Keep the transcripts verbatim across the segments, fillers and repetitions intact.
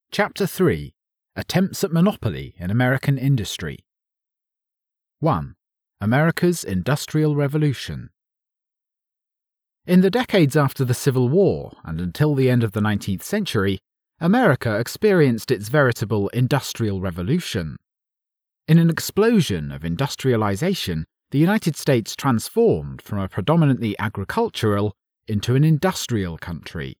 Chapter three. Attempts at Monopoly in American Industry. one. America's Industrial Revolution. In the decades after the Civil War and until the end of the nineteenth century, America experienced its veritable industrial revolution. In an explosion of industrialization, the United States transformed from a predominantly agricultural into an industrial country.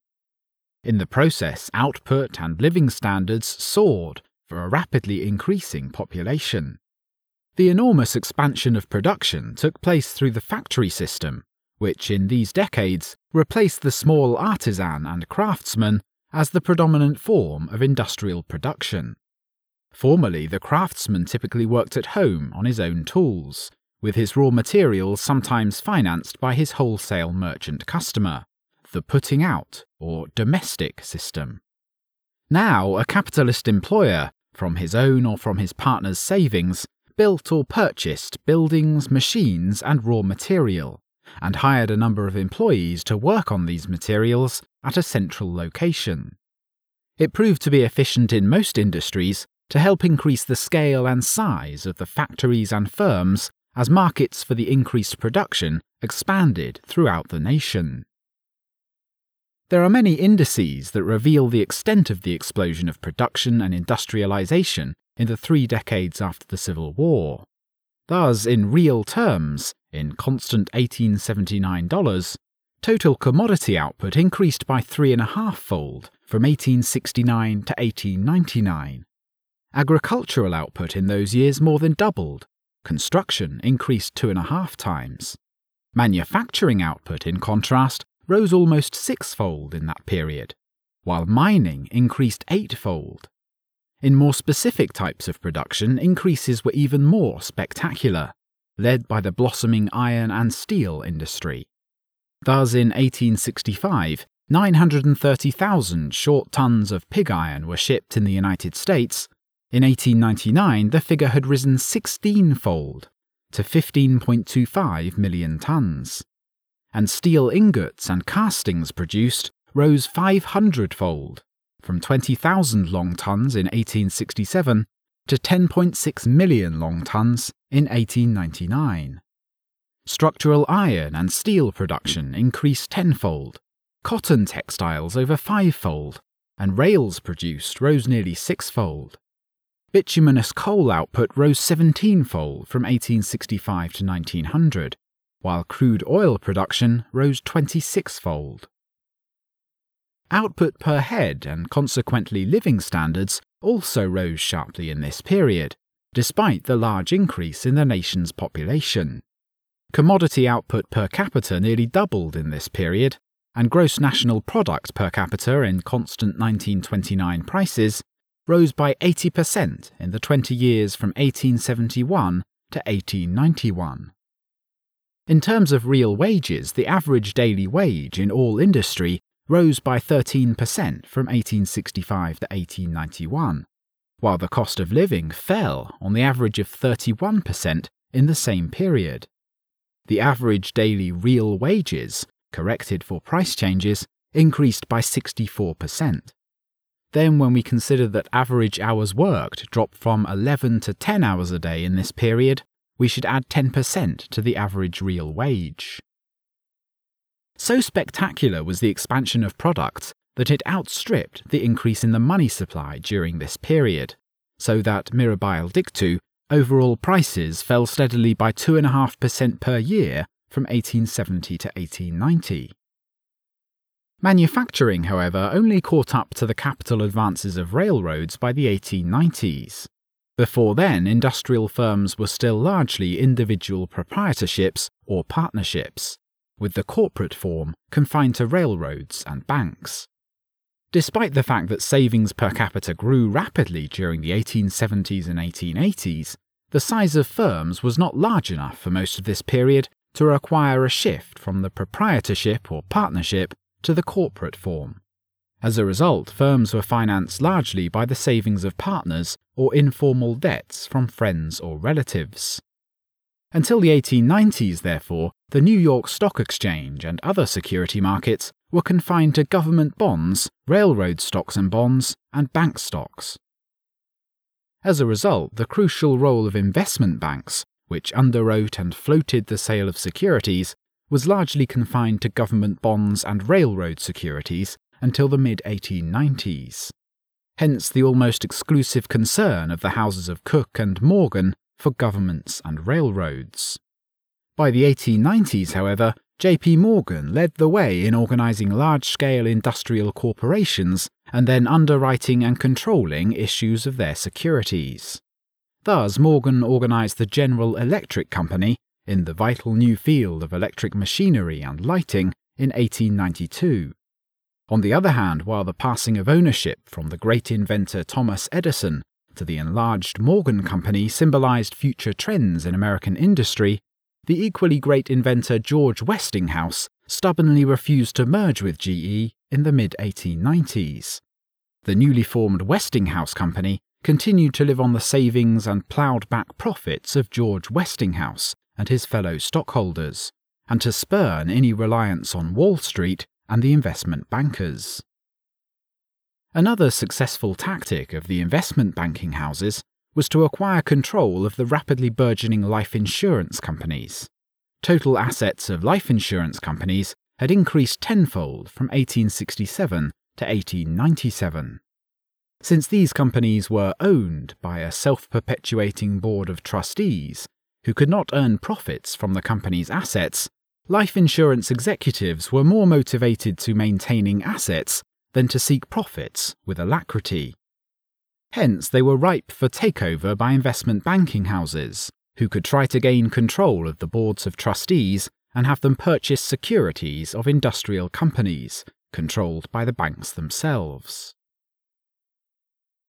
In the process, output and living standards soared for a rapidly increasing population. The enormous expansion of production took place through the factory system, which in these decades replaced the small artisan and craftsman as the predominant form of industrial production. Formerly, the craftsman typically worked at home on his own tools, with his raw materials sometimes financed by his wholesale merchant customer, the putting out or domestic system. Now, a capitalist employer, from his own or from his partner's savings, built or purchased buildings, machines, and raw material, and hired a number of employees to work on these materials at a central location. It proved to be efficient in most industries to help increase the scale and size of the factories and firms as markets for the increased production expanded throughout the nation. There are many indices that reveal the extent of the explosion of production and industrialization in the three decades after the Civil War. Thus, in real terms, in constant eighteen seventy-nine dollars, total commodity output increased by three and a half fold from eighteen sixty-nine to eighteen ninety-nine. Agricultural output in those years more than doubled. Construction increased two and a half times. Manufacturing output, in contrast, rose almost sixfold in that period, while mining increased eightfold. In more specific types of production, increases were even more spectacular, led by the blossoming iron and steel industry. Thus, in eighteen sixty-five, nine hundred thirty thousand short tons of pig iron were shipped in the United States. In eighteen ninety-nine, the figure had risen sixteen-fold to fifteen point two five million tons. And steel ingots and castings produced rose five hundred-fold, from twenty thousand long tons in eighteen sixty-seven to ten point six million long tons in eighteen ninety-nine. Structural iron and steel production increased tenfold, cotton textiles over fivefold, and rails produced rose nearly sixfold. Bituminous coal output rose seventeenfold from eighteen sixty-five to nineteen hundred, while crude oil production rose twenty-sixfold. Output per head and consequently living standards also rose sharply in this period, despite the large increase in the nation's population. Commodity output per capita nearly doubled in this period, and gross national product per capita in constant nineteen twenty-nine prices rose by eighty percent in the twenty years from eighteen seventy-one to eighteen ninety-one. In terms of real wages, the average daily wage in all industry rose by thirteen percent from eighteen sixty-five to eighteen ninety-one, while the cost of living fell on the average of thirty-one percent in the same period. The average daily real wages, corrected for price changes, increased by sixty-four percent. Then, when we consider that average hours worked dropped from eleven to ten hours a day in this period, we should add ten percent to the average real wage. So spectacular was the expansion of products that it outstripped the increase in the money supply during this period, so that, mirabile dictu, overall prices fell steadily by two point five percent per year from eighteen seventy to eighteen ninety. Manufacturing, however, only caught up to the capital advances of railroads by the eighteen nineties. Before then, industrial firms were still largely individual proprietorships or partnerships, with the corporate form confined to railroads and banks. Despite the fact that savings per capita grew rapidly during the eighteen seventies and eighteen eighties, the size of firms was not large enough for most of this period to require a shift from the proprietorship or partnership to the corporate form. As a result, firms were financed largely by the savings of partners or informal debts from friends or relatives. Until the eighteen nineties, therefore, the New York Stock Exchange and other security markets were confined to government bonds, railroad stocks and bonds, and bank stocks. As a result, the crucial role of investment banks, which underwrote and floated the sale of securities, was largely confined to government bonds and railroad securities until the mid eighteen nineties. Hence the almost exclusive concern of the houses of Cook and Morgan for governments and railroads. By the eighteen nineties, however, J P Morgan led the way in organising large-scale industrial corporations and then underwriting and controlling issues of their securities. Thus, Morgan organised the General Electric Company in the vital new field of electric machinery and lighting in eighteen ninety-two. On the other hand, while the passing of ownership from the great inventor Thomas Edison to the enlarged Morgan Company symbolised future trends in American industry, the equally great inventor George Westinghouse stubbornly refused to merge with G E in the mid eighteen nineties. The newly formed Westinghouse Company continued to live on the savings and ploughed-back profits of George Westinghouse and his fellow stockholders, and to spurn any reliance on Wall Street and the investment bankers. Another successful tactic of the investment banking houses was to acquire control of the rapidly burgeoning life insurance companies. Total assets of life insurance companies had increased tenfold from eighteen sixty-seven to eighteen ninety-seven. Since these companies were owned by a self-perpetuating board of trustees who could not earn profits from the company's assets, life insurance executives were more motivated to maintaining assets than to seek profits with alacrity. Hence, they were ripe for takeover by investment banking houses, who could try to gain control of the boards of trustees and have them purchase securities of industrial companies, controlled by the banks themselves.